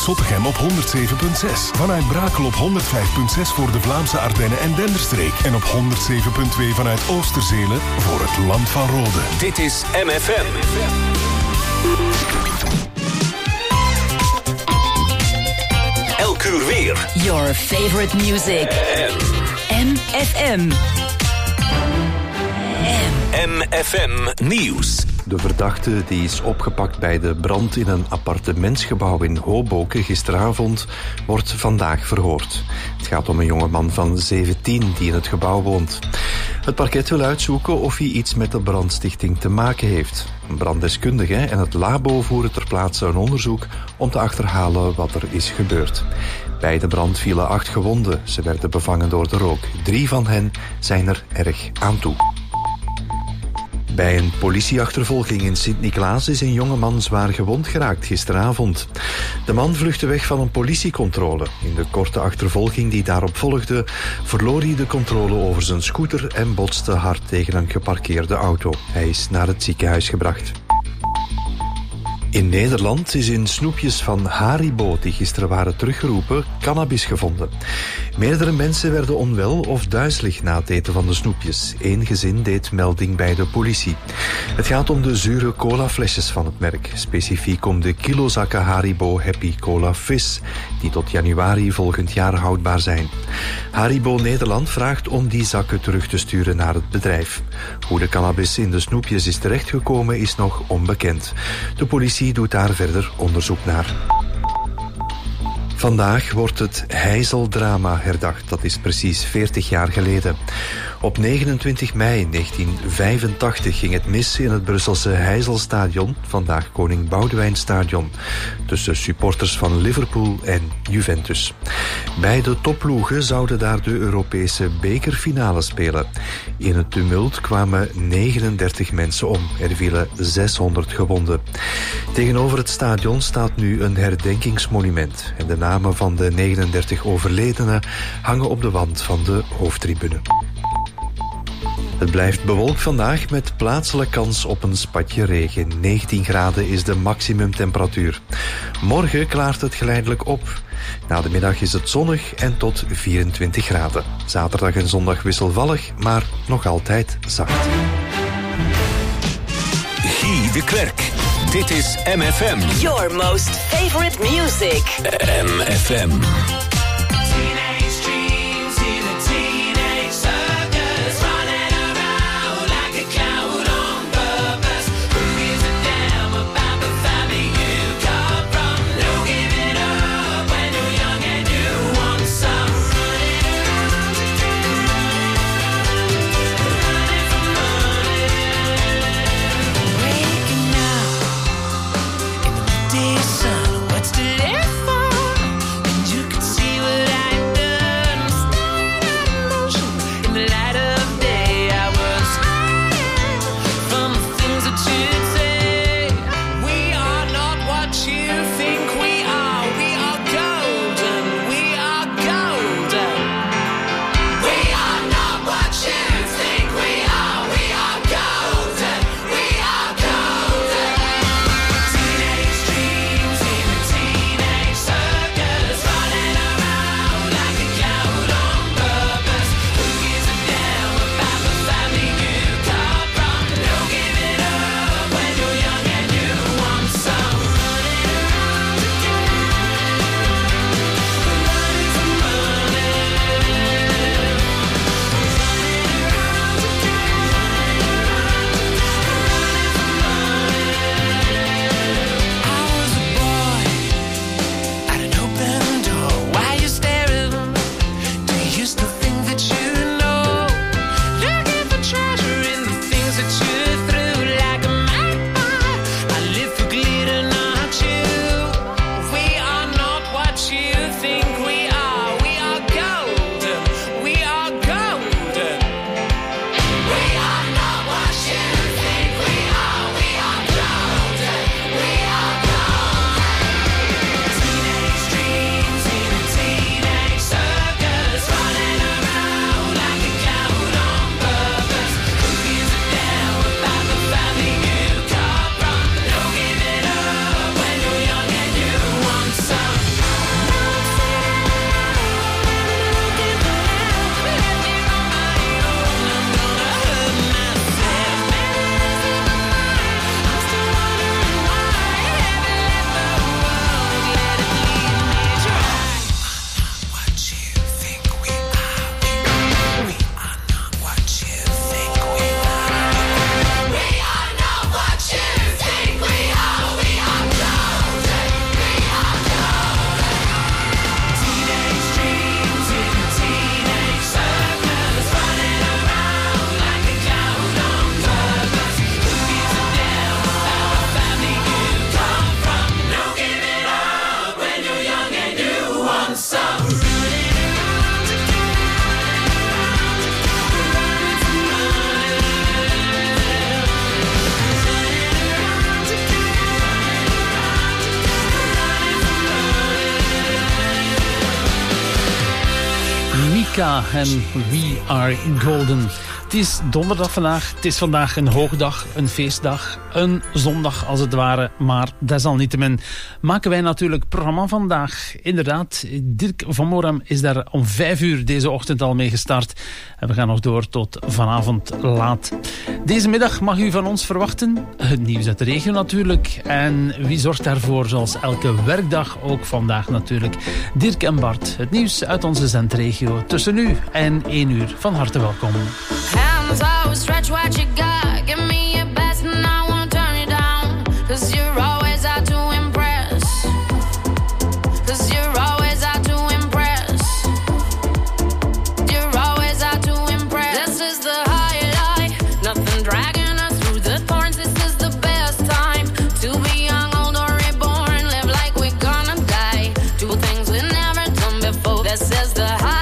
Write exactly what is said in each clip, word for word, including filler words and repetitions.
Zottegem op honderd zeven komma zes. Vanuit Brakel op honderd vijf komma zes voor de Vlaamse Ardennen en Denderstreek. En op honderd zeven komma twee vanuit Oosterzelen voor het Land van Rode. Dit is M F M. Elk uur weer. Your favorite music. M F M. M F M Nieuws. De verdachte die is opgepakt bij de brand in een appartementsgebouw in Hoboken gisteravond wordt vandaag verhoord. Het gaat om een jongeman van zeventien die in het gebouw woont. Het parket wil uitzoeken of hij iets met de brandstichting te maken heeft. Een branddeskundige en het labo voeren ter plaatse een onderzoek om te achterhalen wat er is gebeurd. Bij de brand vielen acht gewonden. Ze werden bevangen door de rook. Drie van hen zijn er erg aan toe. Bij een politieachtervolging in Sint-Niklaas is een jongeman zwaar gewond geraakt gisteravond. De man vluchtte weg van een politiecontrole. In de korte achtervolging die daarop volgde, verloor hij de controle over zijn scooter en botste hard tegen een geparkeerde auto. Hij is naar het ziekenhuis gebracht. In Nederland is in snoepjes van Haribo, die gisteren waren teruggeroepen, cannabis gevonden. Meerdere mensen werden onwel of duizelig na het eten van de snoepjes. Eén gezin deed melding bij de politie. Het gaat om de zure colaflesjes van het merk. Specifiek om de kilozakken Haribo Happy Cola Fizz, die tot januari volgend jaar houdbaar zijn. Haribo Nederland vraagt om die zakken terug te sturen naar het bedrijf. Hoe de cannabis in de snoepjes is terechtgekomen is nog onbekend. De politie doet daar verder onderzoek naar. Vandaag wordt het Heizeldrama herdacht. Dat is precies veertig jaar geleden. Op negenentwintig mei negentien vijfentachtig ging het mis in het Brusselse Heizelstadion, vandaag Koning Boudewijnstadion, tussen supporters van Liverpool en Juventus. Beide topploegen zouden daar de Europese bekerfinale spelen. In het tumult kwamen negenendertig mensen om. Er vielen zeshonderd gewonden. Tegenover het stadion staat nu een herdenkingsmonument en de namen van de negenendertig overledenen hangen op de wand van de hoofdtribune. Het blijft bewolkt vandaag met plaatselijk kans op een spatje regen. negentien graden is de maximumtemperatuur. Morgen klaart het geleidelijk op. Na de middag is het zonnig en tot vierentwintig graden. Zaterdag en zondag wisselvallig, maar nog altijd zacht. Guy de Klerk. Dit is M F M. Your most favorite music. M F M. What's to live for? And you could Mika en We Are Golden. Het is donderdag vandaag. Het is vandaag een hoogdag, een feestdag, een zondag als het ware. Maar desalniettemin maken wij natuurlijk het programma vandaag. Inderdaad, Dirk van Moram is daar om vijf uur deze ochtend al mee gestart. En we gaan nog door tot vanavond laat. Deze middag mag u van ons verwachten het nieuws uit de regio natuurlijk. En wie zorgt daarvoor, zoals elke werkdag, ook vandaag natuurlijk. Dirk en Bart, het nieuws uit onze zendregio. Tussen nu en één uur. Van harte welkom. Hands always stretch what you got. Give me your best and I won't turn you down. Cause you're always out to impress. Cause you're always out to impress. You're always out to impress. This is the highlight. Nothing dragging us through the thorns. This is the best time to be young, old or reborn. Live like we're gonna die. Do things we've never done before. This is the highlight.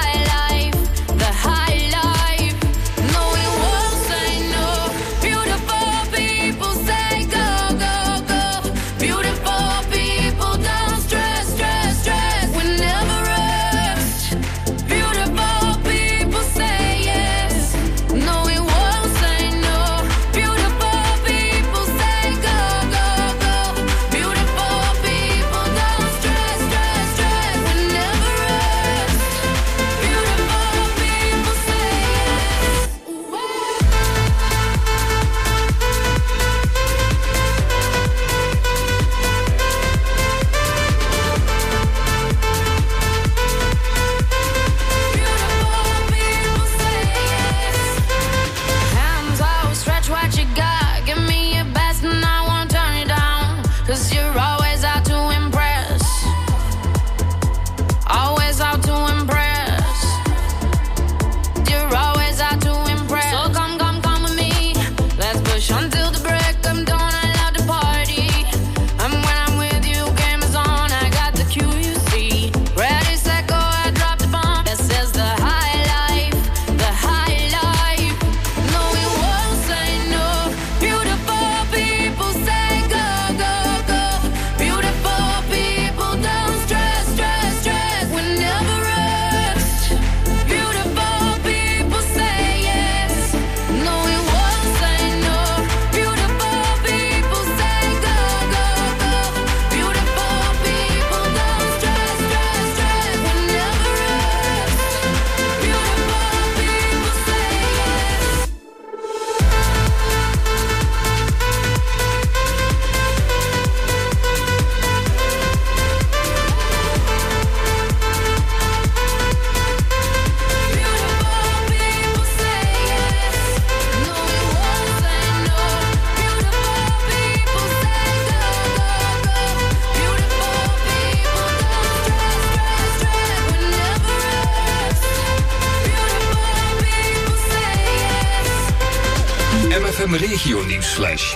Regio-nieuwsflash.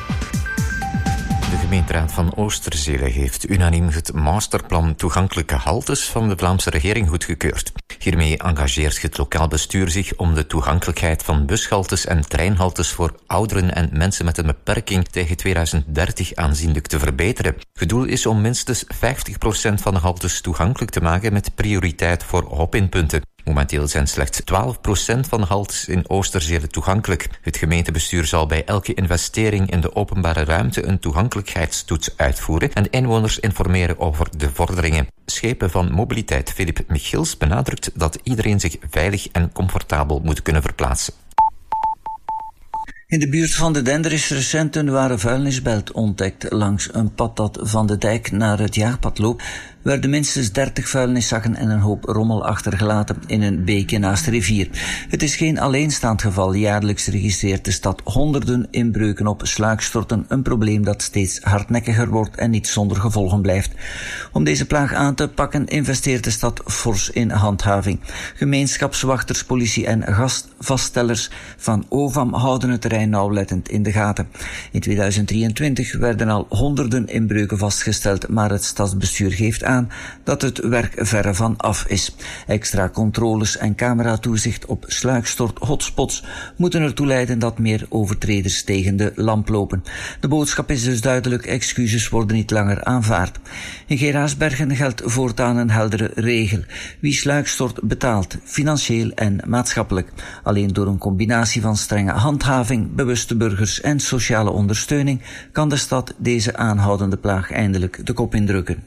De gemeenteraad van Oosterzele heeft unaniem het masterplan toegankelijke haltes van de Vlaamse regering goedgekeurd. Hiermee engageert het lokaal bestuur zich om de toegankelijkheid van bushaltes en treinhaltes voor ouderen en mensen met een beperking tegen tweeduizend dertig aanzienlijk te verbeteren. Het doel is om minstens vijftig procent van de haltes toegankelijk te maken met prioriteit voor hop-inpunten. Momenteel zijn slechts twaalf procent van de haltes in Oosterzele toegankelijk. Het gemeentebestuur zal bij elke investering in de openbare ruimte een toegankelijkheidstoets uitvoeren en de inwoners informeren over de vorderingen. Schepen van Mobiliteit Filip Michiels benadrukt dat iedereen zich veilig en comfortabel moet kunnen verplaatsen. In de buurt van de Dender is recent een ware vuilnisbelt ontdekt. Langs een pad dat van de dijk naar het jaagpad loopt, werden minstens dertig vuilniszakken en een hoop rommel achtergelaten in een beekje naast de rivier. Het is geen alleenstaand geval. Jaarlijks registreert de stad honderden inbreuken op sluikstorten, een probleem dat steeds hardnekkiger wordt en niet zonder gevolgen blijft. Om deze plaag aan te pakken investeert de stad fors in handhaving. Gemeenschapswachters, politie en gastvaststellers van O V A M houden het terrein nauwlettend in de gaten. In tweeduizend drieëntwintig werden al honderden inbreuken vastgesteld, maar het stadsbestuur geeft aan aan dat het werk verre van af is. Extra controles en cameratoezicht op sluikstort-hotspots moeten ertoe leiden dat meer overtreders tegen de lamp lopen. De boodschap is dus duidelijk, excuses worden niet langer aanvaard. In Geraasbergen geldt voortaan een heldere regel. Wie sluikstort betaalt, financieel en maatschappelijk. Alleen door een combinatie van strenge handhaving, bewuste burgers en sociale ondersteuning kan de stad deze aanhoudende plaag eindelijk de kop indrukken.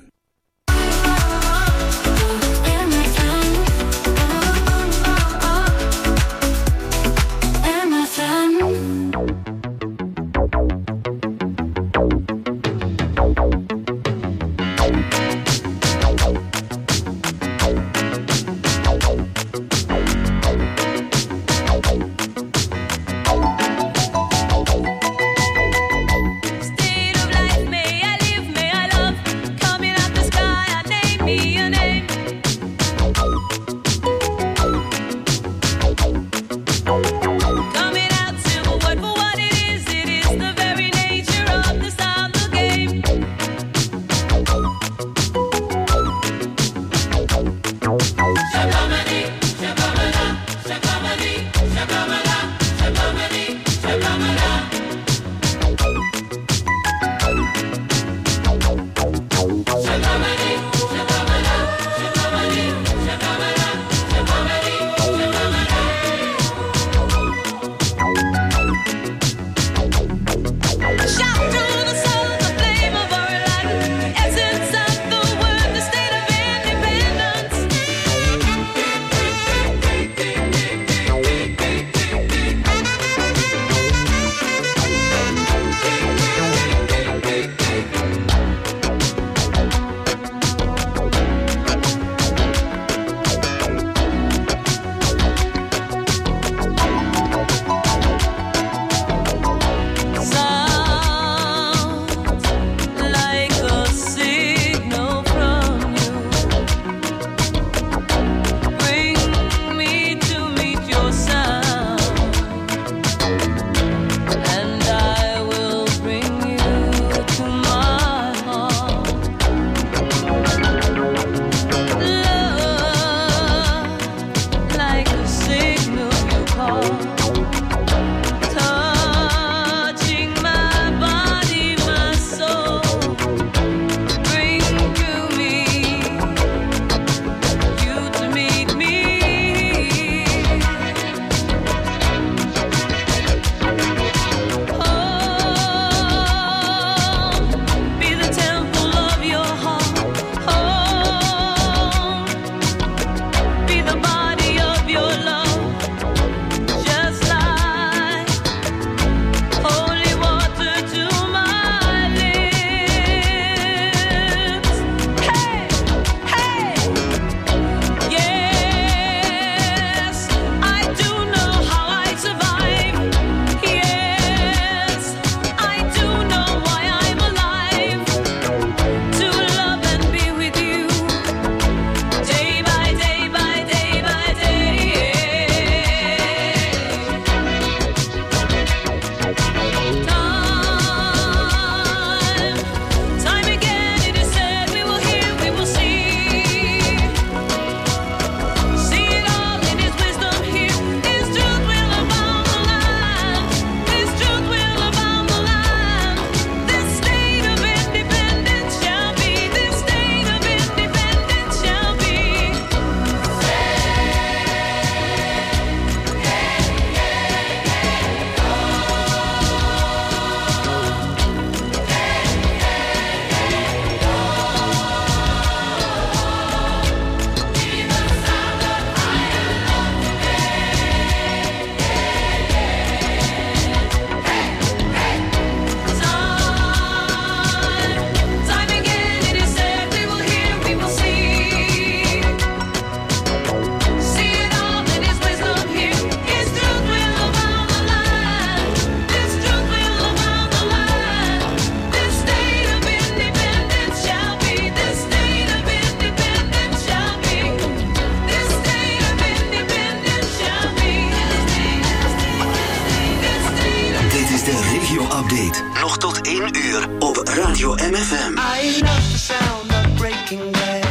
Update. Nog tot één uur op Radio M F M. I love the sound of breaking bread.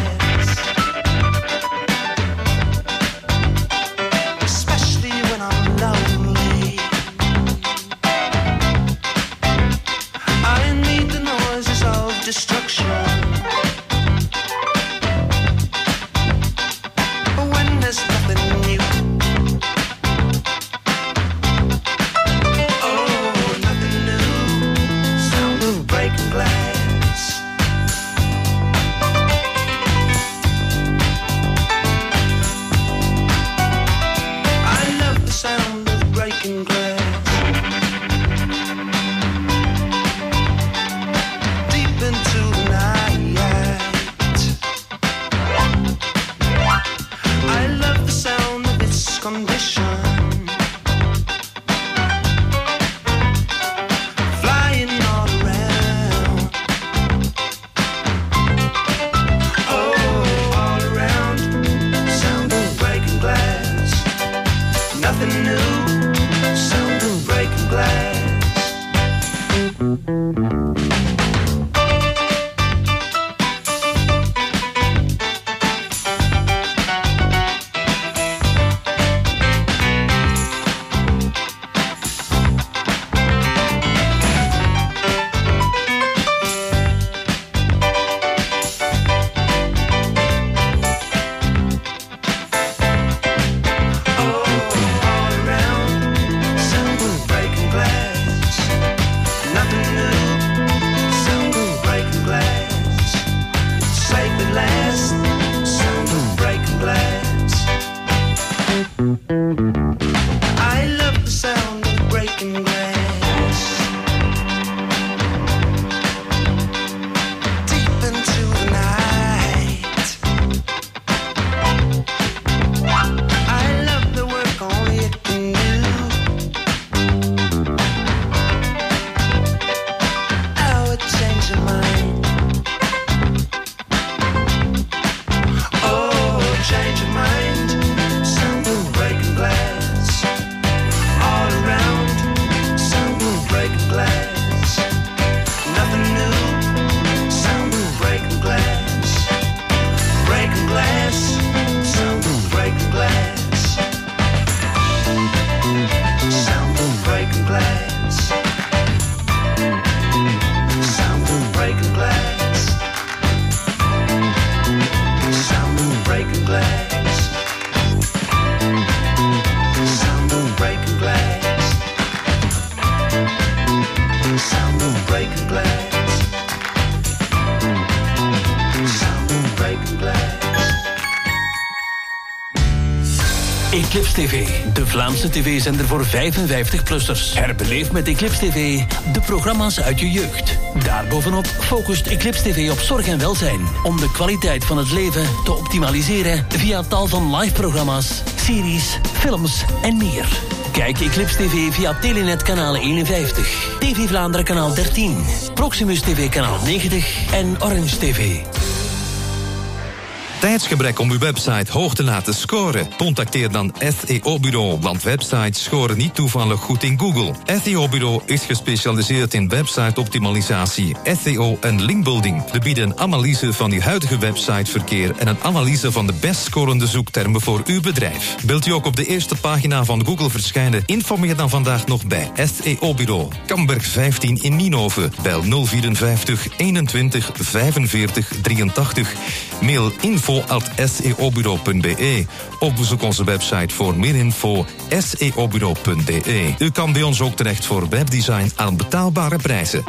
Eclipse T V, de Vlaamse tv-zender voor vijfenvijftig-plussers. Herbeleef met Eclipse T V de programma's uit je jeugd. Daarbovenop focust Eclipse T V op zorg en welzijn, om de kwaliteit van het leven te optimaliseren via tal van live-programma's, series, films en meer. Kijk Eclipse T V via Telenet kanaal eenenvijftig, T V Vlaanderen kanaal dertien, Proximus T V kanaal negentig en Orange T V. Tijdsgebrek om uw website hoog te laten scoren? Contacteer dan S E O-bureau, want websites scoren niet toevallig goed in Google. S E O-bureau is gespecialiseerd in website-optimalisatie, S E O en linkbuilding. We bieden een analyse van uw huidige websiteverkeer en een analyse van de best scorende zoektermen voor uw bedrijf. Wilt u ook op de eerste pagina van Google verschijnen? Informeer dan vandaag nog bij S E O-bureau. Kamberg vijftien in Nienhoven. Bel nul vierenvijftig eenentwintig vijfenveertig drieëntachtig. Mail info at s e o bureau punt b e of bezoek onze website voor meer info s e o bureau punt b e. U kan bij ons ook terecht voor webdesign aan betaalbare prijzen.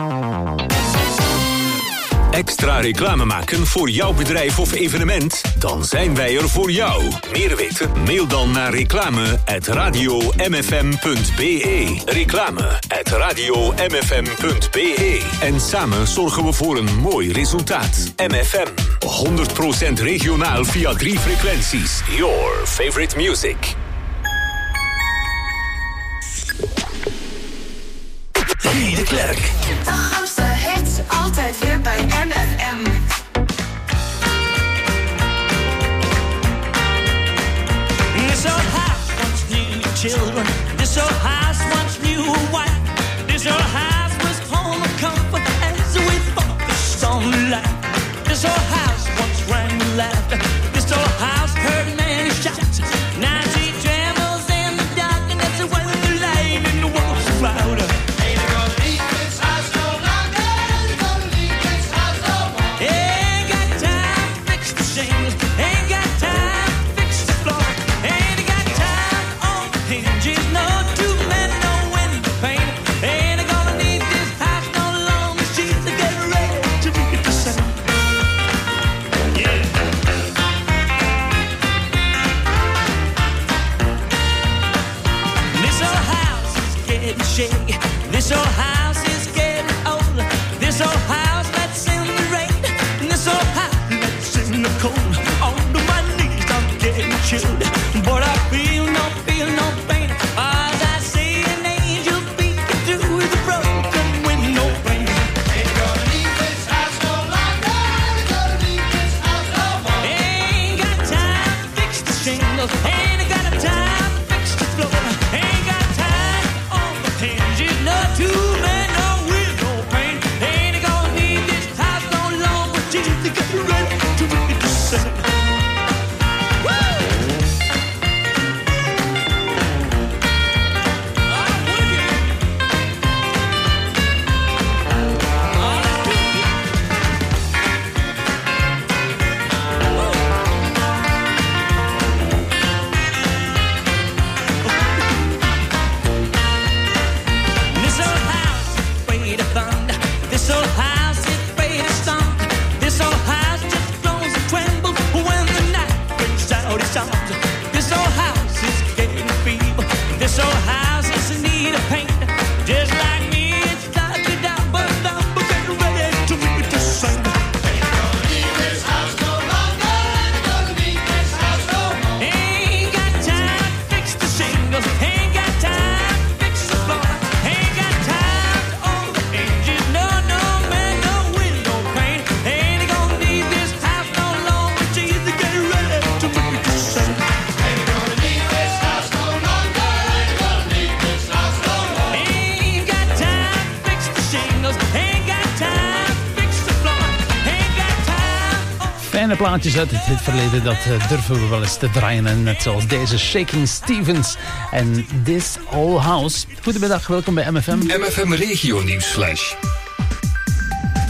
Extra reclame maken voor jouw bedrijf of evenement? Dan zijn wij er voor jou. Meer weten? Mail dan naar reclame at radio m f m punt b e. Reclame at radio m f m punt b e. En samen zorgen we voor een mooi resultaat. M F M, honderd procent regionaal via drie frequenties. Your favorite music. Guy de Klerk. De grootste hits, altijd weer bij M F M. This old house once knew children. This old house once knew a wife. This old house was home of comfort as we focused on life. This old house once rang with laughter. This old house heard many shots. Now she trembles in the darkness when the light in the walls louder. This old house is getting old. This old house lets in the rain. This old house lets in the cold. On to my knees, I'm getting chilled. But I feel no, feel no pain. As I see an angel peeking through the broken window pane. Ain't gonna leave this house no longer. Ain't gonna leave this house no more. Ain't got time to fix the shingles. Ain't got a time to fix the floor. Ain't got time on the hinges. No two men, no will, no pain. Ain't gonna need this house no longer. Till they get ready to make the same. Plaatjes uit het verleden, dat uh, durven we wel eens te draaien. En net zoals deze Shaking Stevens en This Old House. Goedemiddag, welkom bij M F M. M F M Regio Nieuwsflash. Het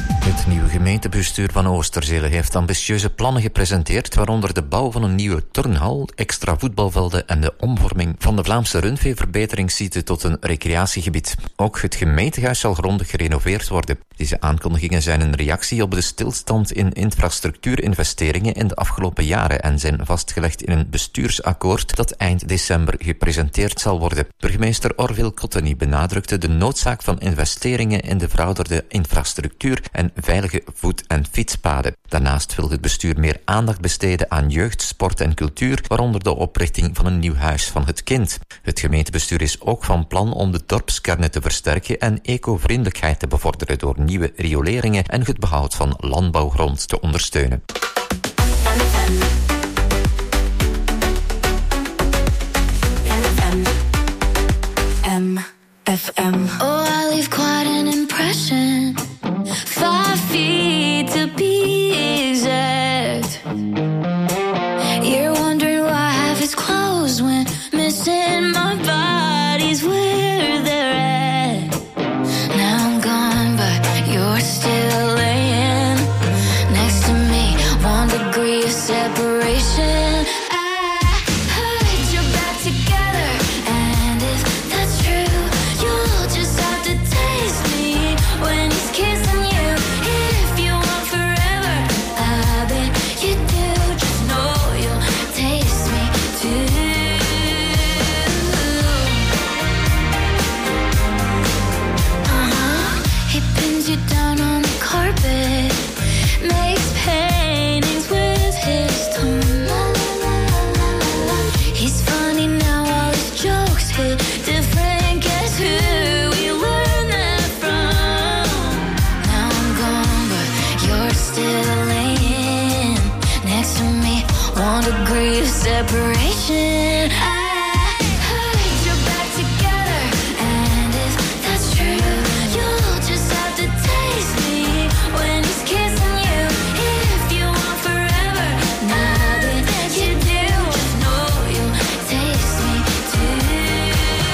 nieuwe gemeentebestuur van Oosterzele heeft ambitieuze plannen gepresenteerd, waaronder de bouw van een nieuwe turnhal, extra voetbalvelden en de omvorming van de Vlaamse rundveeverbeteringssite tot een recreatiegebied. Ook het gemeentehuis zal grondig gerenoveerd worden. Deze aankondigingen zijn een reactie op de stilstand in infrastructuurinvesteringen in de afgelopen jaren en zijn vastgelegd in een bestuursakkoord dat eind december gepresenteerd zal worden. Burgemeester Orville Cotteny benadrukte de noodzaak van investeringen in de verouderde infrastructuur en veilige voet- en fietspaden. Daarnaast wil het bestuur meer aandacht besteden aan jeugd, sport en cultuur, waaronder de oprichting van een nieuw huis van het kind. Het gemeentebestuur is ook van plan om de dorpskernen te versterken en ecovriendelijkheid te bevorderen door nieuwe rioleringen en het behoud van landbouwgrond te ondersteunen. M F M. Oh, I leave quite an impression. Five feet to be exact. You're wondering why half is closed when missing my body's where they're at. Now I'm gone, but you're still laying next to me. One degree of separation. Separation. I heard you're back together, and if that's true, you'll just have to taste me when he's kissing you. If you want forever, now that you do, just know you'll taste me too.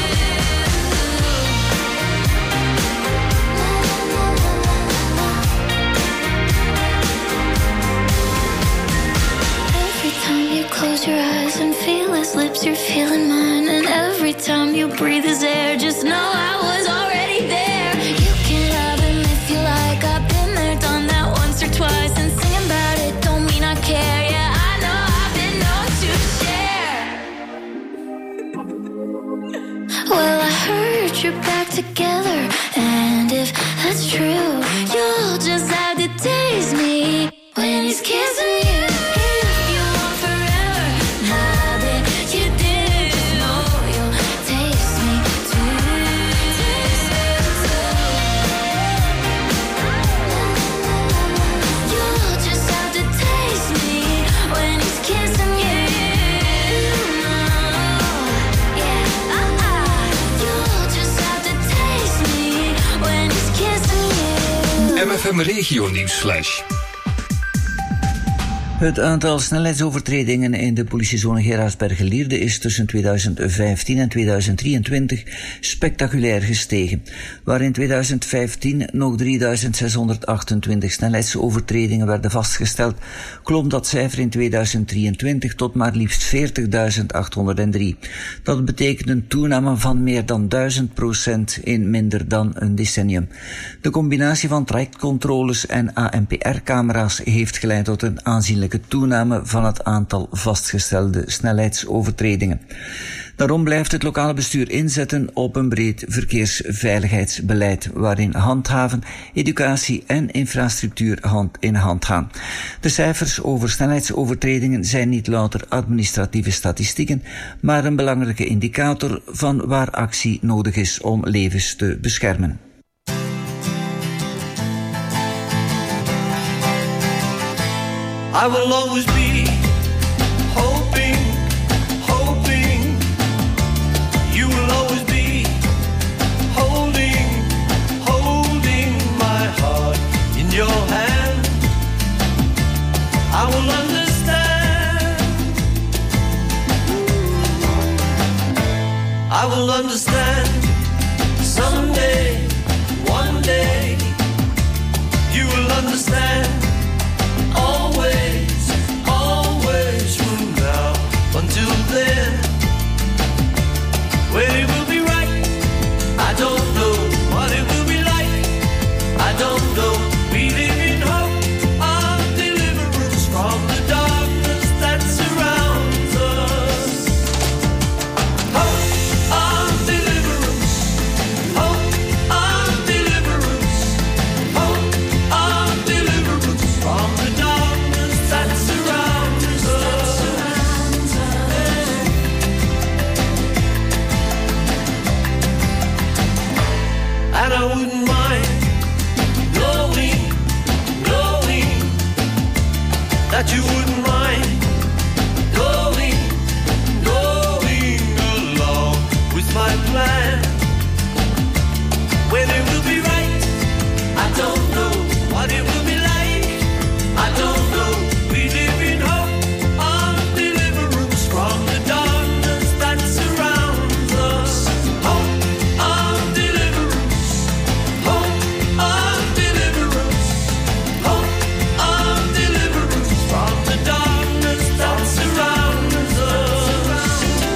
Every time you close your eyes and feel his lips, you're feeling mine. And every time you breathe his air, just know I was already there. You can love him if you like. I've been there, done that once or twice. And singing about it don't mean I care. Yeah, I know I've been known to share. Well, I heard you're back together, and if that's true, you'll just have to taste me when he's kissing you. M F M Regio Nieuwsflash. Het aantal snelheidsovertredingen in de politiezone Geraardsbergen-Lierde is tussen tweeduizend vijftien en tweeduizend drieëntwintig spectaculair gestegen. Waar in tweeduizend vijftien nog drieduizend zeshonderdachtentwintig snelheidsovertredingen werden vastgesteld, klom dat cijfer in tweeduizend drieëntwintig tot maar liefst veertigduizend achthonderddrie. Dat betekent een toename van meer dan duizend procent in minder dan een decennium. De combinatie van trajectcontroles en A N P R-camera's heeft geleid tot een aanzienlijke toename van het aantal vastgestelde snelheidsovertredingen. Daarom blijft het lokale bestuur inzetten op een breed verkeersveiligheidsbeleid, waarin handhaven, educatie en infrastructuur hand in hand gaan. De cijfers over snelheidsovertredingen zijn niet louter administratieve statistieken, maar een belangrijke indicator van waar actie nodig is om levens te beschermen. I will always be hoping, hoping. You will always be holding, holding my heart in your hand. I will understand. I will understand someday, one day. You will understand. understand. Always, always from now until then. When it will be right, I don't know. What it will be like, I don't know. We live in hope of deliverance from the darkness that surrounds us. Hope of deliverance. Hope of deliverance. Hope of deliverance from the darkness that surrounds us. And I wouldn't mind knowing, knowing that you wouldn't mind going, going along with my plan. When it will be right, I don't know. What it will be like, I don't know. We live in hope of deliverance from the darkness that surrounds us. Hope of deliverance. Hope of deliverance. Hope of deliverance from the darkness that surrounds us.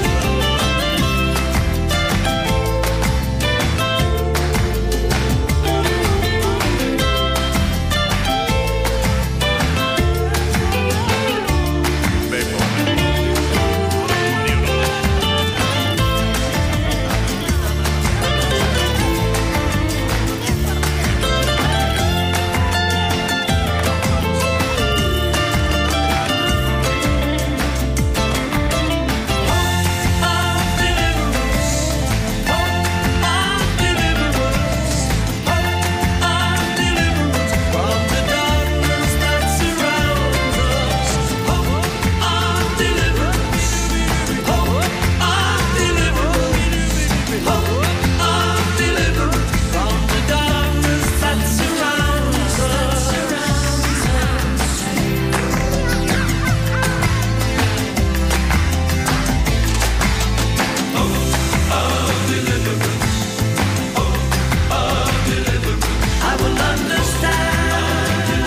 I will understand.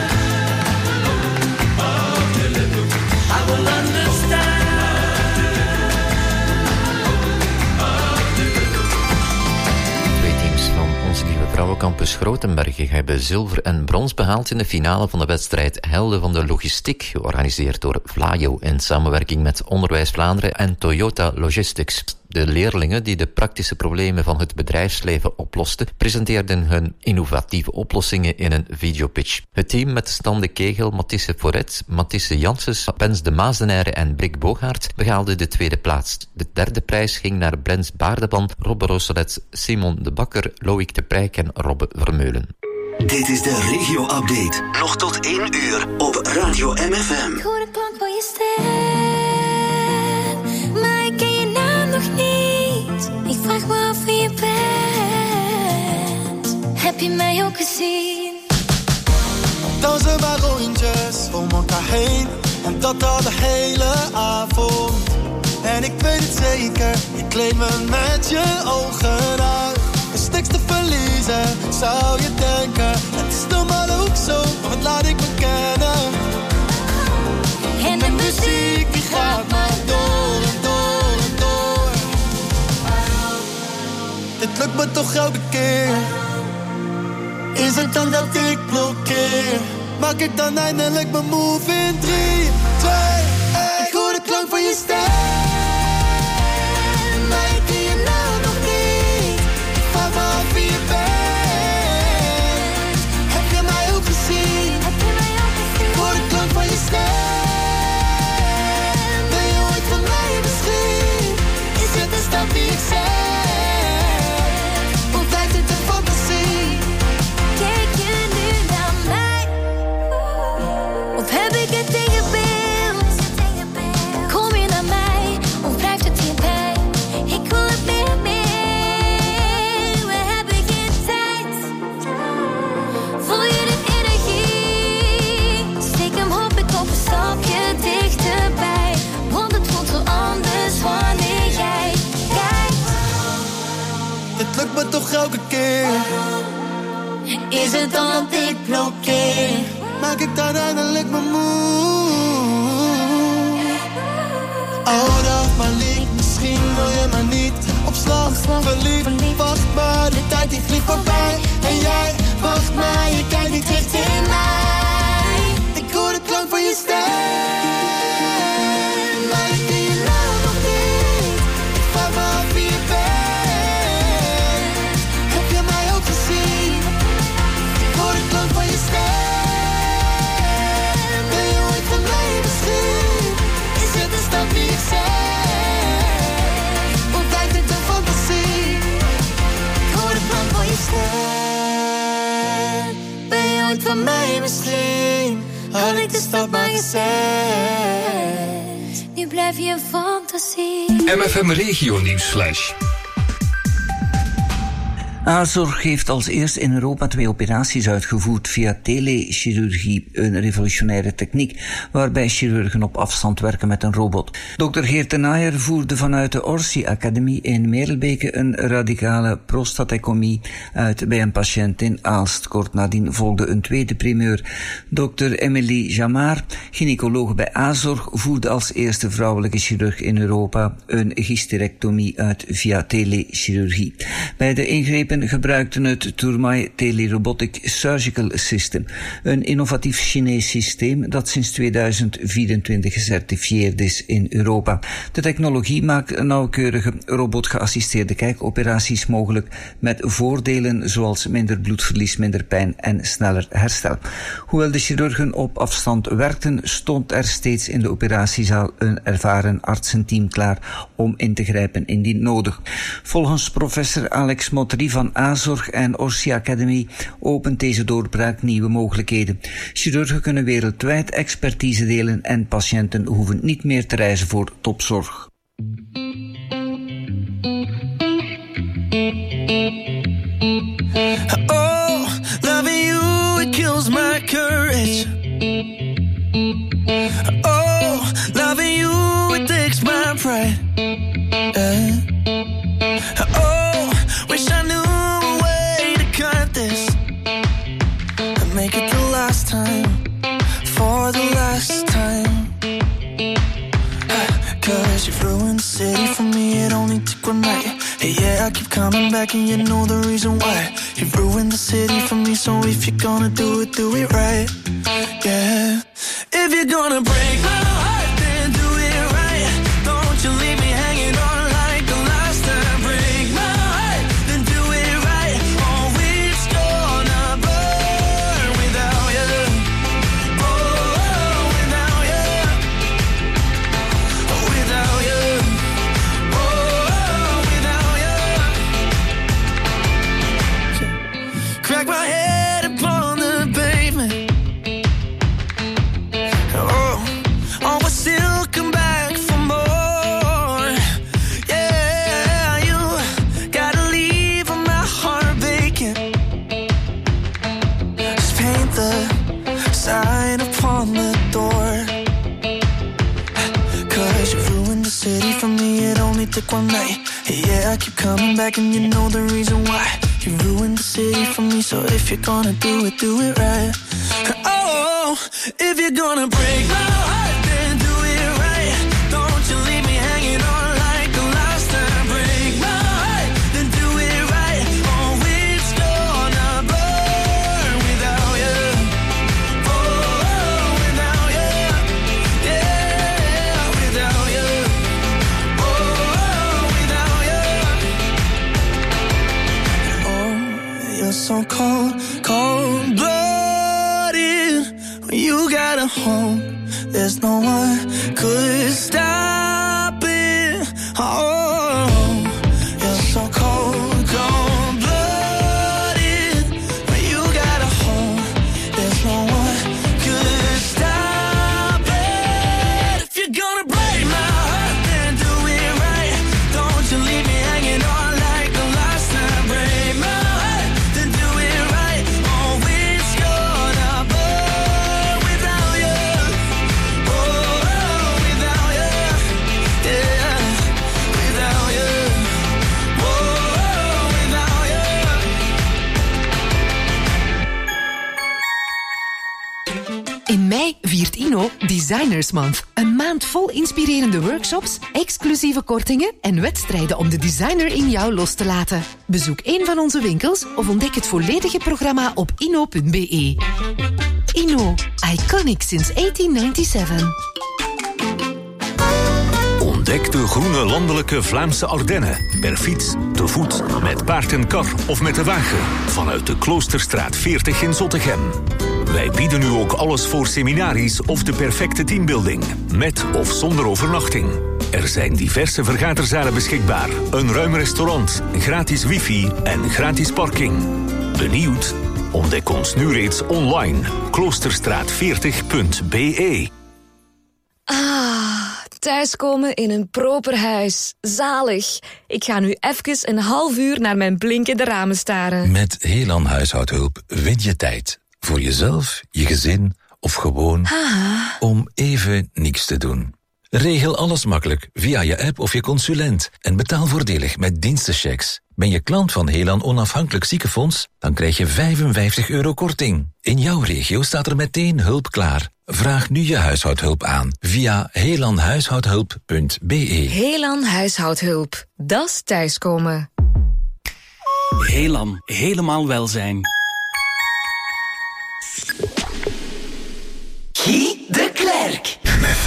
I will understand. Twee teams van onze lieve vrouwencampus Grotenbergen hebben zilver en brons behaald in de finale van de wedstrijd Helden van de Logistiek, georganiseerd door Vlaio in samenwerking met Onderwijs Vlaanderen en Toyota Logistics. De leerlingen die de praktische problemen van het bedrijfsleven oplosten, presenteerden hun innovatieve oplossingen in een videopitch. Het team met Stan Kegel, Matisse Foret, Matisse Janssens, Pens de Maasdenaire en Brik Bogaert behaalde de tweede plaats. De derde prijs ging naar Brens Baardeban, Robbe Rosselet, Simon de Bakker, Loïc de Prijk en Robbe Vermeulen. Dit is de regio-update. Nog tot één uur op Radio M F M. Ik hoor de klank van je stem, maar ik ken je naam nog niet. Ik vraag me af wie je bent. Heb je mij ook gezien? Dansen maar rondjes om elkaar heen. En dat al de hele avond. En ik weet het zeker, je kleedt me met je ogen uit. Er is niks te verliezen, zou je denken. Het is normaal ook zo, wat laat ik me kennen. En de muziek die gaat maar door en door en door. Dit lukt me toch elke keer. Is het dan dat ik blokkeer? Maak ik dan eindelijk mijn move in drie, twee, één. Ik hoor de klank van je stem, maar ik ken je naam nog niet. ik vraag me af wie je bent. Heb je mij ook gezien? Heb je mij ook gezien? Ik hoor de klank van je stem. Ben je ooit van mij misschien? Is het een stap die ik zet? Of blijft het een fantasie? Kijk je nu naar mij? Of heb ik het ingebeeld? Kom je naar mij? Of blijft het hierbij? Ik wil het meer, meer. We hebben geen tijd. Voel je de energie? Stiekem hoop ik op een stapje dichterbij. Want het voelt zo anders wanneer jij kijkt. Dit lukt me toch elke keer. Is het dan dat ik blokkeer? Maak ik dan eindelijk mijn move? Oude af, maar lief, misschien wil je maar niet. Op slag, verliefd, wacht maar, de tijd die vliegt voorbij. En jij wacht maar, je kijkt niet richting mij. Ik hoor de klank van je stem, maar ik ken je naam nog niet. Ik vraag me af wie je bent. Heb je mij ook gezien? Ik hoor de klank van je stem. Ben je ooit van mij misschien? Is het een stap die ik zeg? Of blijft het een fantasie? Ik hoor de klank van je stem. Ben je ooit van mij misschien? Had ik de stap maar gezegd. Nu blijf je een fantasie. M F M Regio Nieuwsflash. Azorg heeft als eerst in Europa twee operaties uitgevoerd via telechirurgie, een revolutionaire techniek waarbij chirurgen op afstand werken met een robot. dokter Geert de Naaier voerde vanuit de Orsi Academie in Merelbeke een radicale prostatectomie uit bij een patiënt in Aalst. Kort nadien volgde een tweede primeur. dokter Emily Jamar, gynaecoloog bij Azorg, voerde als eerste vrouwelijke chirurg in Europa een hysterectomie uit via telechirurgie. Bij de ingrepen gebruikten het Tourmai Telerobotic Surgical System, een innovatief Chinees systeem dat sinds tweeduizend vierentwintig gecertificeerd is in Europa. De technologie maakt nauwkeurige robotgeassisteerde kijkoperaties mogelijk met voordelen zoals minder bloedverlies, minder pijn en sneller herstel. Hoewel de chirurgen op afstand werkten, stond er steeds in de operatiezaal een ervaren artsenteam klaar om in te grijpen indien nodig. Volgens professor Alex Motri van Azorg en Orsi Academy opent deze doorbraak nieuwe mogelijkheden. Chirurgen kunnen wereldwijd expertise delen en patiënten hoeven niet meer te reizen voor topzorg. Oh, loving you, it kills my courage. Oh, loving you, it takes my pride. Yeah. Oh, wish I knew a way to cut this and make it the last time, for the last time. Cause you've ruined the city for me, it only took one night. Hey, yeah, I keep coming back and you know the reason why. You've ruined the city for me, so if you're gonna do it, do it right. Yeah. If you're gonna break my heart, then do it right. Don't you leave me hanging on like the last time. Break my heart, then do it right. Oh, it's gonna burn without you. Oh, without you. Oh, without you. Oh, without you. Crack my head upon the pavement. Oh, oh, I still come back for more. Yeah, you gotta leave my heart vacant. Just paint the sign upon the door. Cause you ruined the city for me, it only took one night. Yeah, I keep coming back and you know the reason why. You ruined the city for me, so if you're gonna do it, do it right. Oh, if you're gonna break my heart, then do it right. Don't you leave me hanging on like the last time. Break my heart, then do it right. Oh, it's gonna burn without you. Oh, without you. Yeah, without you. Oh, without you. Oh, you're so cold, cold-blooded. When you got a home, there's no one could stop it. Oh, you're so cold, cold-blooded. When you got a home, there's no one could stop it. If you're gonna break my heart, then do it right. Don't you leave me hanging on like the last time. Break my heart, then do it right. Oh, it's gonna burn without you. Oh, without you. Designers Month. Een maand vol inspirerende workshops, exclusieve kortingen en wedstrijden om de designer in jou los te laten. Bezoek een van onze winkels of ontdek het volledige programma op inno punt be. Inno. Iconic since eighteen ninety-seven. Ontdek de groene landelijke Vlaamse Ardennen. Per fiets, te voet, met paard en kar of met de wagen. Vanuit de Kloosterstraat veertig in Zottegem. Wij bieden nu ook alles voor seminaries of de perfecte teambuilding. Met of zonder overnachting. Er zijn diverse vergaderzalen beschikbaar. Een ruim restaurant, gratis wifi en gratis parking. Benieuwd? Ontdek ons nu reeds online. kloosterstraat veertig punt be. Ah, thuiskomen in een proper huis. Zalig. Ik ga nu even een half uur naar mijn blinkende ramen staren. Met Helan Huishoudhulp win je tijd. Voor jezelf, je gezin of gewoon Ah. om even niks te doen. Regel alles makkelijk via je app of je consulent en betaal voordelig met dienstenchecks. Ben je klant van Helan Onafhankelijk Ziekenfonds, dan krijg je vijfenvijftig euro korting. In jouw regio staat er meteen hulp klaar. Vraag nu je huishoudhulp aan via helan huishoudhulp punt be. Helan Huishoudhulp. Dat is thuiskomen. Helan, helemaal welzijn. Guy de Klerk.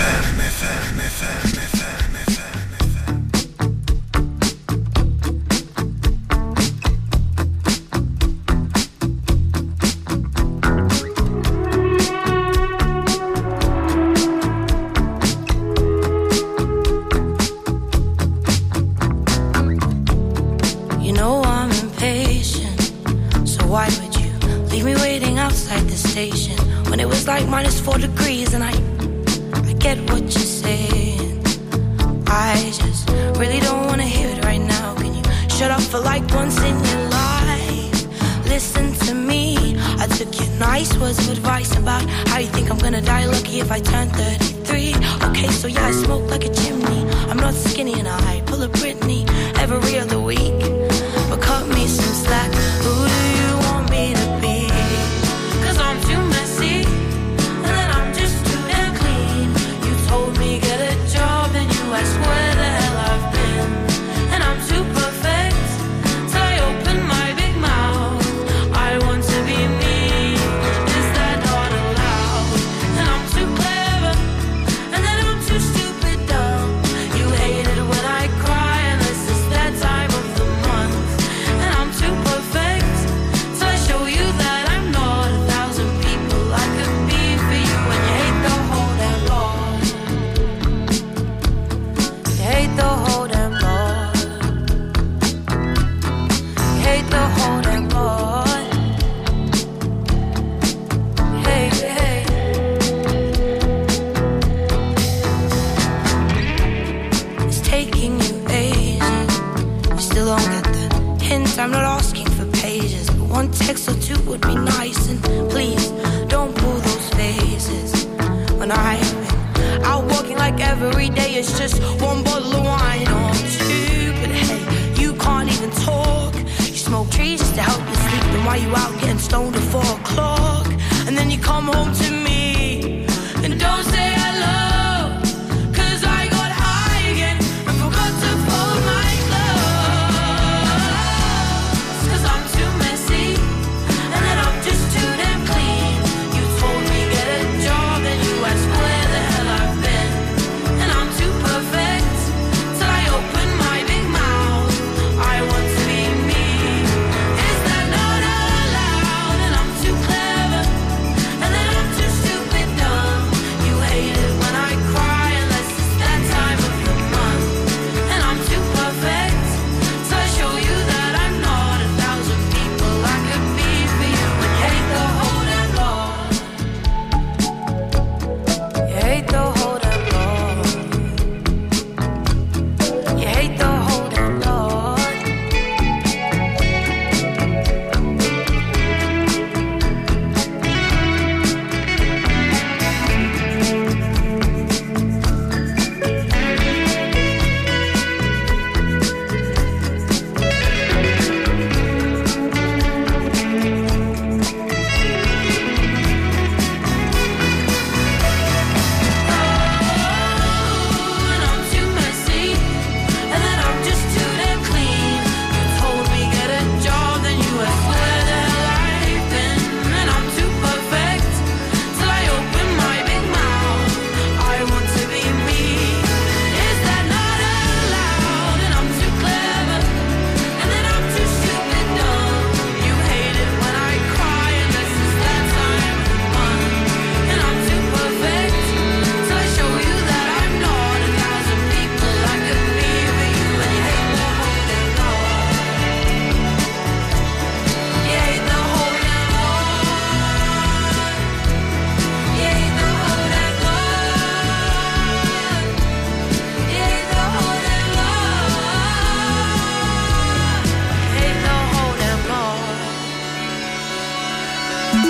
You know I'm impatient, so why would you leave me waiting outside the station when it was like minus four degrees and I, I get what you're saying. I just really don't want to hear it right now. Can you shut up for like once in your life? Listen to me. I took your nice words of advice about how you think I'm gonna die lucky if I turn thirty-three. Okay, so yeah, I smoke like a chimney. I'm not skinny and I pull a Britney every other week. But cut me some slack. Who do you want me to be? Cause I'm too messy, and then I'm just too damn clean. You told me get a job, and you asked where the hell I've been. And I'm too perfect, till I open my big mouth. I want to be me, is that not allowed? And I'm too clever, and then I'm too stupid dumb. You hate it when I cry, unless it's that time of the month. And I'm too perfect, till I show you that I'm not a thousand people I could be for you. And you hate the whole damn lot. You hate the whole damn lot. You hate the whole damn lot. Hey, hey. It's taking you ages. You still don't get the hint. I'm not asking for pages, but one text or two would be nice. And please don't pull those faces when I've been out walking like every day. It's just one bottle of wine or two. But hey, you can't even talk. You smoke trees just to help you sleep. Then why you out getting stoned at four o'clock? And then you come home to me and don't say hello. Cause I got high again and forgot to fold my clothes. Cause I'm too messy, and then I'm just too damn clean. You told me get a job, and you asked where the hell I've been. And I'm too perfect, till I open my big mouth. I want to be me, is that not allowed? And I'm too clever, and then I'm too stupid.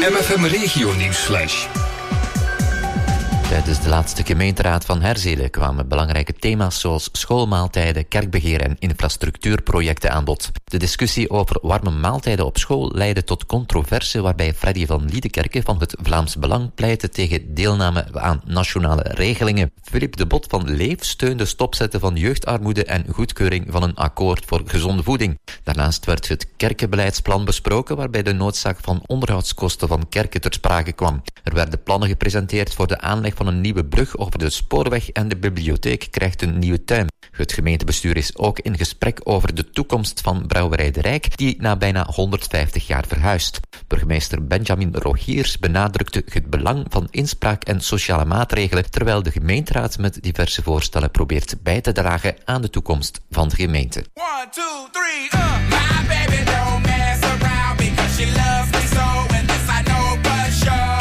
M F M Regio Nieuwsflash. Tijdens de laatste gemeenteraad van Herzele kwamen belangrijke thema's zoals schoolmaaltijden, kerkbeheer en infrastructuurprojecten aan bod. De discussie over warme maaltijden op school leidde tot controverse waarbij Freddy van Liedekerke van het Vlaams Belang pleitte tegen deelname aan nationale regelingen. Philippe de Bot van Leef steunde stopzetten van jeugdarmoede en goedkeuring van een akkoord voor gezonde voeding. Daarnaast werd het kerkenbeleidsplan besproken waarbij de noodzaak van onderhoudskosten van kerken ter sprake kwam. Er werden plannen gepresenteerd voor de aanleg van een nieuwe brug over de spoorweg en de bibliotheek krijgt een nieuwe tuin. Het gemeentebestuur is ook in gesprek over de toekomst van Brouwerij de Rijk, die na bijna honderdvijftig jaar verhuist. Burgemeester Benjamin Rogiers benadrukte het belang van inspraak en sociale maatregelen, terwijl de gemeenteraad met diverse voorstellen probeert bij te dragen aan de toekomst van de gemeente. One, two, three, uh. My baby don't mess around because she loves me so, and this I know for sure.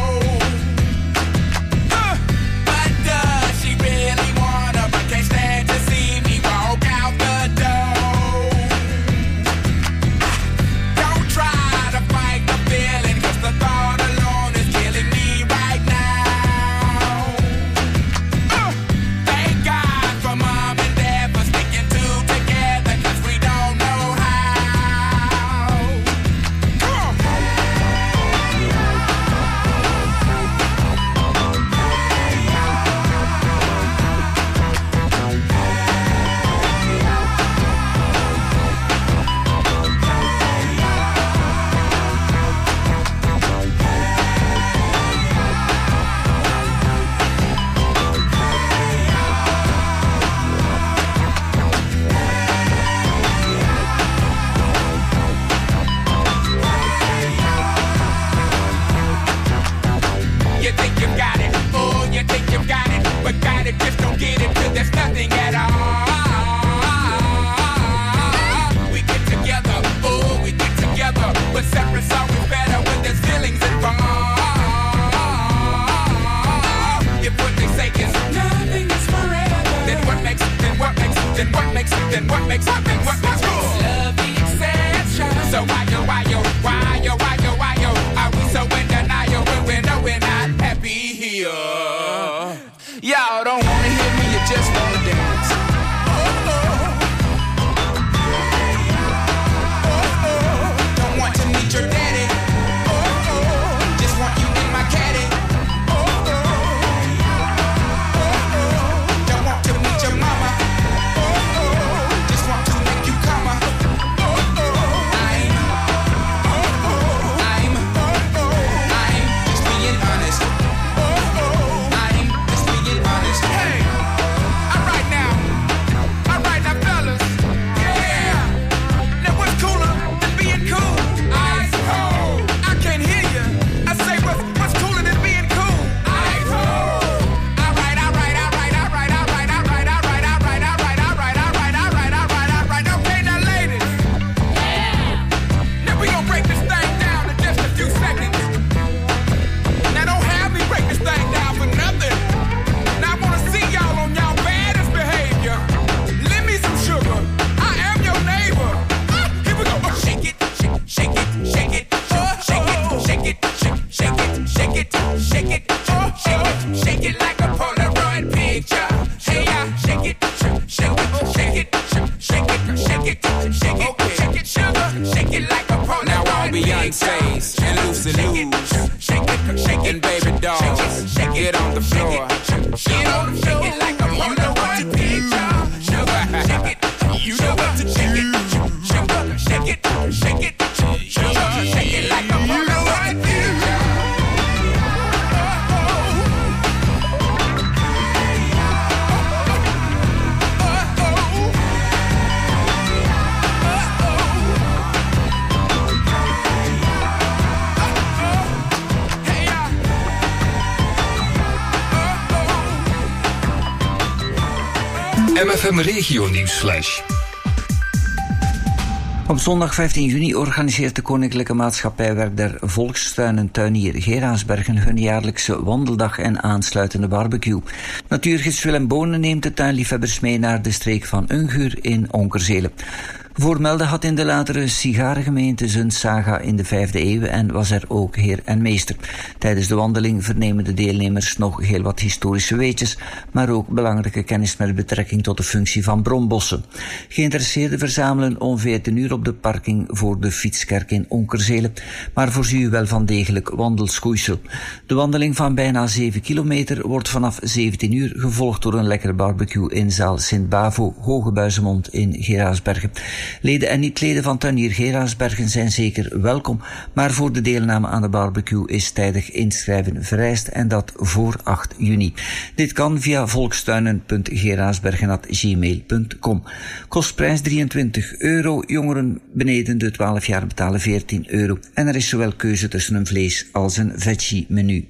M F M Regio Nieuwsflash. Op zondag vijftien juni organiseert de Koninklijke Maatschappij Werk der Volkstuin en Tuinier Geraasbergen hun jaarlijkse wandeldag en aansluitende barbecue. Natuurgids Willem Bonen neemt de tuinliefhebbers mee naar de streek van Unguur in Onkerzele. Voormelde had in de latere sigarengemeente zijn saga in de vijfde eeuw en was er ook heer en meester. Tijdens de wandeling vernemen de deelnemers nog heel wat historische weetjes, maar ook belangrijke kennis met betrekking tot de functie van bronbossen. Geïnteresseerden verzamelen om veertien uur op de parking voor de Fietskerk in Onkerzele, maar voorzie u wel van degelijk wandelschoeisel. De wandeling van bijna zeven kilometer wordt vanaf zeventien uur gevolgd door een lekkere barbecue in zaal Sint-Bavo, Hogebuizemond in Geraardsbergen. Leden en niet-leden van Tuinier Geraardsbergen zijn zeker welkom, maar voor de deelname aan de barbecue is tijdig inschrijven vereist en dat voor acht juni. Dit kan via volkstuinen punt geraardsbergen apenstaartje gmail punt com. Kostprijs drieëntwintig euro, jongeren beneden de twaalf jaar betalen veertien euro en er is zowel keuze tussen een vlees als een veggie menu.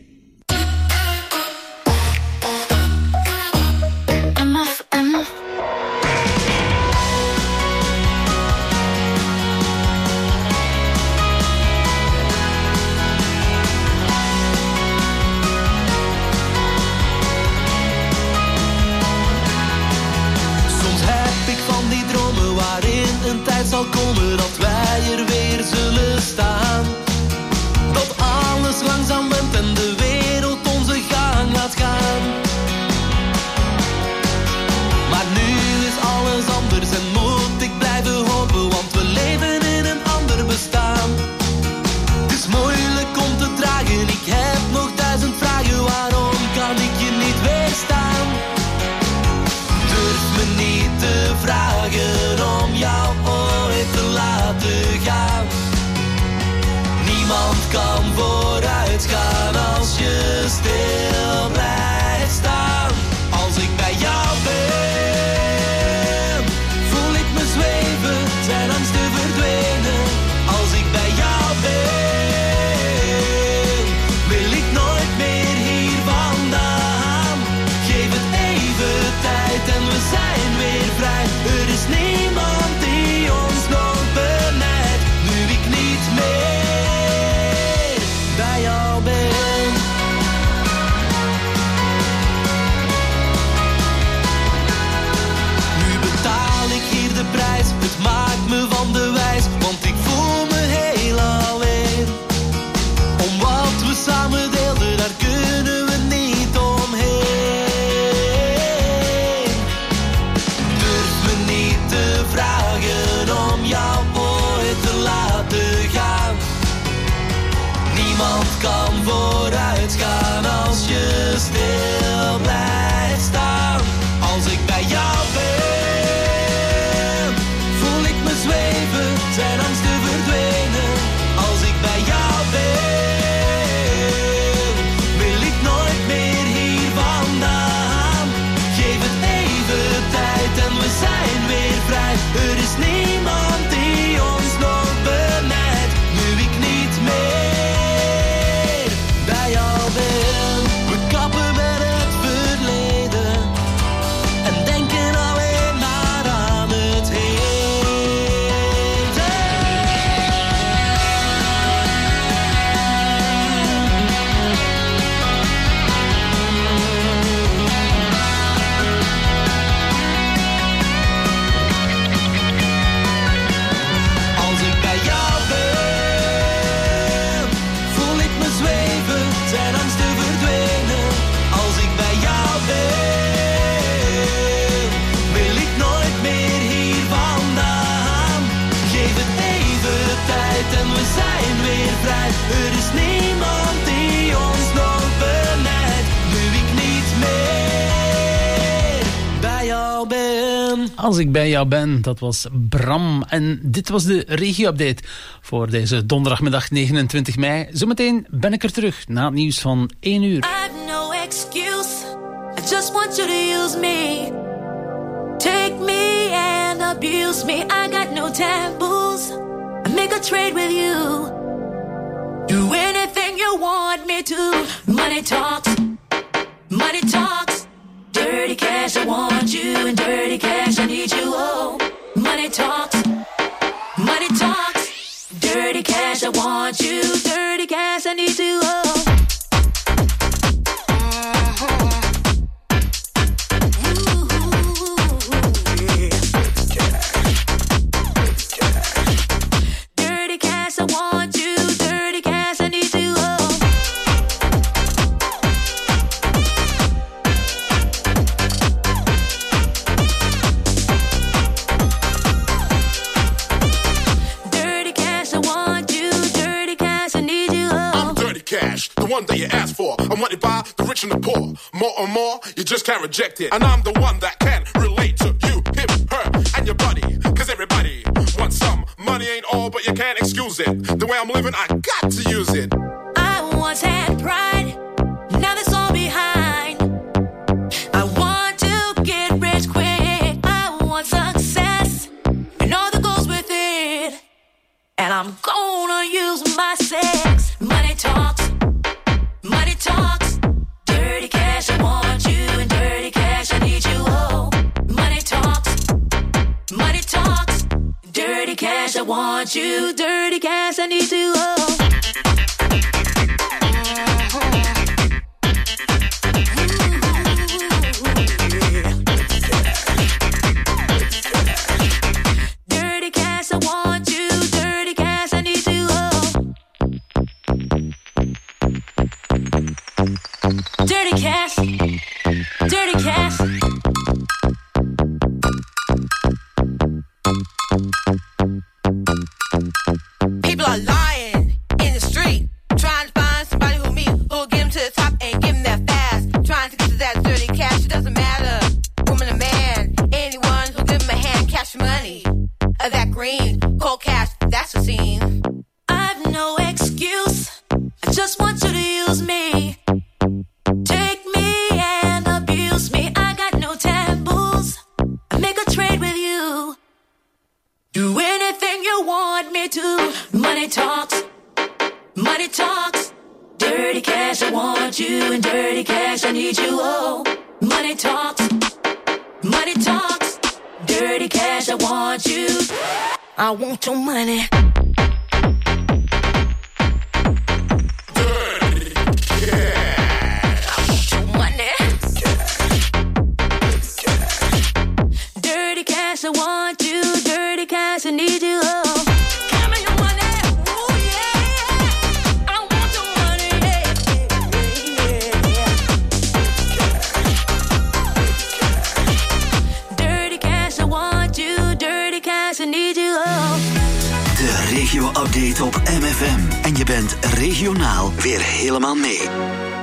Zal komen dat wij er weer zullen staan. Dat alles langzaam went en de wereld onze gang laat gaan. Maar nu is alles anders en moet ik blijven hopen, want we leven in een ander bestaan. Het is moeilijk om te dragen, ik heb nog duizend vragen, waarom kan ik je niet weerstaan? Durf me niet te vragen om jou te laten gaan. Niemand kan vooruit gaan als je stil blijft staan. Als ik bij jou ben, voel ik me zweven, zijn angsten verdwenen. Als ik bij jou ben, wil ik nooit meer hier vandaan. Geef het even tijd en we zijn weer vrij. Er is niemand die ons nog benijdt, nu ik niet meer bij jou ben. Nu betaal ik hier de prijs, het maakt me van de wijs, want ik voel me heel alleen. Om wat we samen deelden, daar kunnen we niet omheen. Durf me niet te vragen om jou ooit te laten gaan. Niemand kan vooruit gaan als je stil blijft staan. Als ik bij jou ben, voel ik me zweven, zijn angsten verdwenen. Als ik bij jou ben, wil ik nooit meer hier vandaan. Geef het even tijd en we zijn weer vrij. Er is niemand die ons nog benijdt, nu ik niet meer bij jou ben. We kappen met het verleden en denken alleen maar aan het heden. Als ik bij jou ben, voel ik me zweven, zijn angsten verdwenen. Als ik bij jou ben, wil ik nooit meer hier vandaan. Geef het even tijd en we zijn weer vrij. Er is niemand die ons nog benijdt, nu ik niet meer bij jou ben. Als ik bij jou ben, dat was Bram. En dit was de regio-update voor deze donderdagmiddag negenentwintig mei. Zometeen ben ik er terug na het nieuws van één uur. I've no excuse. I just want you to use me. Take me and abuse me. I got no taboos. I make a trade with you. Do anything you want me to. Money talks. Money talks. Dirty cash, I want you. And dirty cash, I need you. Oh, money talks. Money talks. Dirty cash, I want you. Dirty cash, I need you. Oh. the one that you asked for. I'm wanted by the rich and the poor. More and more, you just can't reject it. And I'm the one that can relate to you, him, her, and your buddy. Cause everybody wants some. Money ain't all, but you can't excuse it. The way I'm living, I got to use it. I once had pride, now that's all behind. I want to get rich quick. I want success and all that goes with it. And I'm gonna use my sex. Money talks, money talks. Dirty cash, I want you, and dirty cash, I need you. Oh, money talks, money talks. Dirty cash, I want you, dirty cash, I need you. Oh. Dirty cash, dirty cash. People are lying in the street, trying to find somebody who me, who'll get them to the top and give them that fast. Trying to get to that dirty cash, it doesn't matter, woman or man. Anyone who'll give them a hand, cash money. Of that green, cold cash, that's the scene. I've no excuse, I just want you to use me. Take me and abuse me. I got no taboos. I make a trade with you. Do anything you want me to. Money talks, money talks. Dirty cash, I want you, and dirty cash, I need you. Oh, money talks, money talks. Dirty cash, I want you. I want your money. I want you, dirty cash, I need you. Oh, give me your money. Ooh, yeah. I want your money. Yeah, yeah, yeah. Dirty cash, I want you, dirty cash, I need you. Oh. De regio-update op M F M. En je bent regionaal weer helemaal mee.